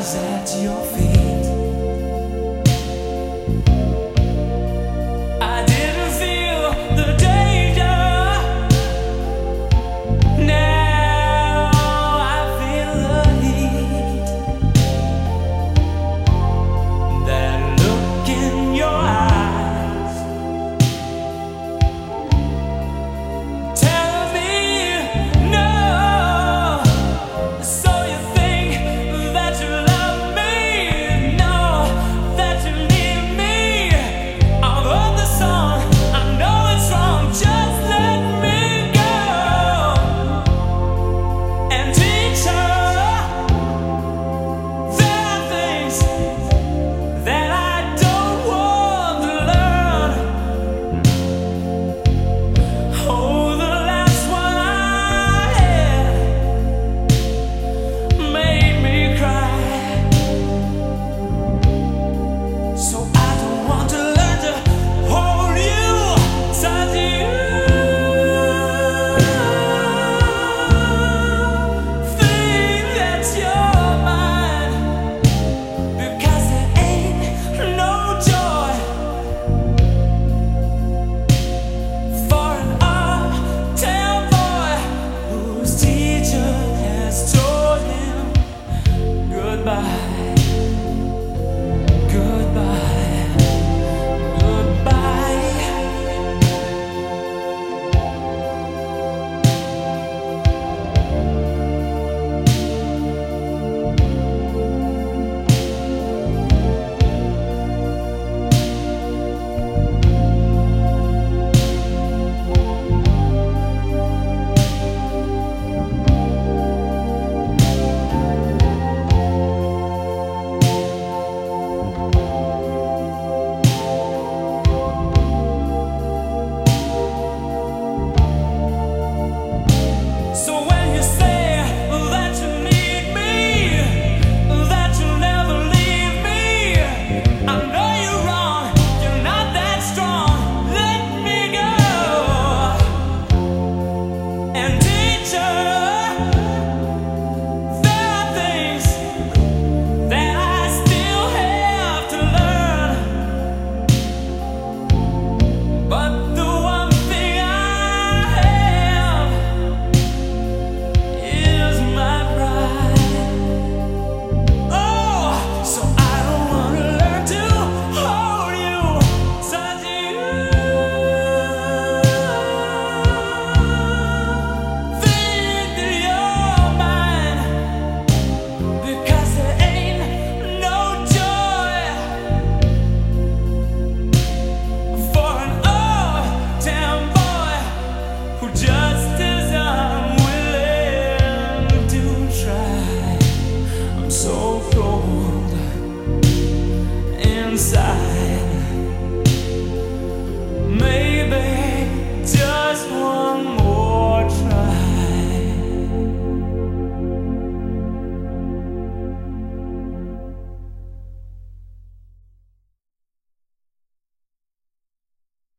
lies at your feet. I didn't feel the danger. Now I feel the heat. That look in your eyes, tell me no. So you think that you love me? No, that you need me. I've heard the song, I know it's wrong. Just let me go and teach her. There are things that I don't want to learn. Oh, the last one I had made me cry. So I don't want to learn to hold you, touch you. Think that you're mine, because there ain't no joy for an uptown boy whose teacher has told him goodbye.